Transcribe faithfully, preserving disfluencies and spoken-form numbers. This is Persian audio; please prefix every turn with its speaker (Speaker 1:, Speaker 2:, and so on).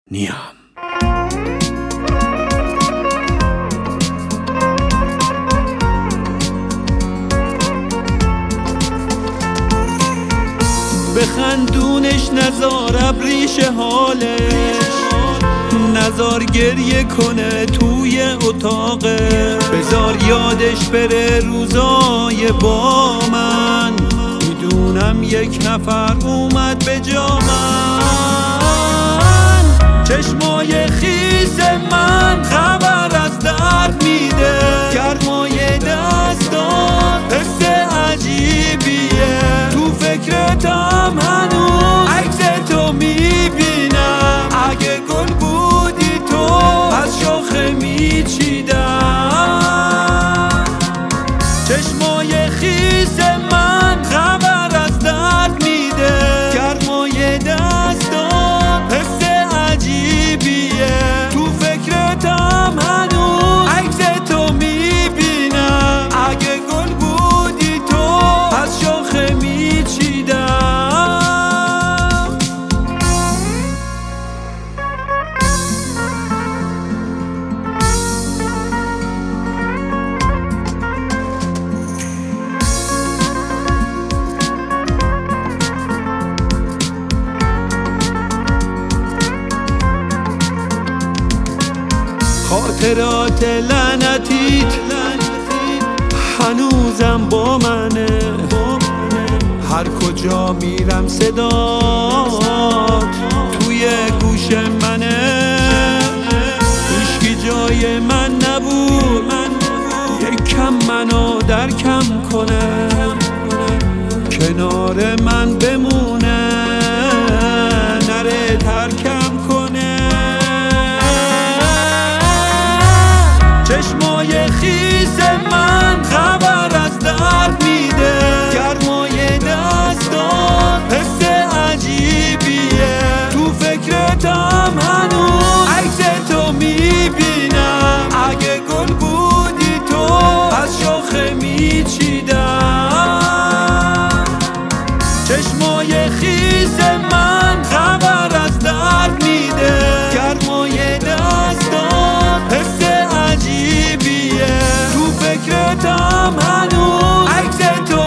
Speaker 1: نیم. بخندونش نزار ابریش حالش، نزار گریه کنه توی اتاقه، بزار یادش بره روزای با من. میدونم یک نفر اومد به جا من، چشمای خیس من خبر از درد میده، گرمای دستان حس عجیبیه، تو فکرتم هنوز عکس تو میبینم، اگه گل بودی تو از شاخه میچیدم. چشمای خیس من خبر از درد میده، گرمای دستان حس عجیبیه، تو فکرتم هنوز عکس تو میبینم، اگه گل بودی تو از شاخه میچیدم. خاطرات لعنتیت هنوزم با منه، هر کجا میرم صدات توی گوش منه، هیچکی جای من نبود یک کم منو درکم کنه، کنار من بمونه نره ترکم کنه. چشمای خیس من خبر از درد میده، گرمای دستان حس عجیبیه، تو فکرتم هنوز عکس تو میبینم، اگه گل بودی تو از شاخه میچیدم. چشمای خیس من خبر از درد میده، گرمای دستان حس عجیبیه، تو فکرتم هنوز عکس تو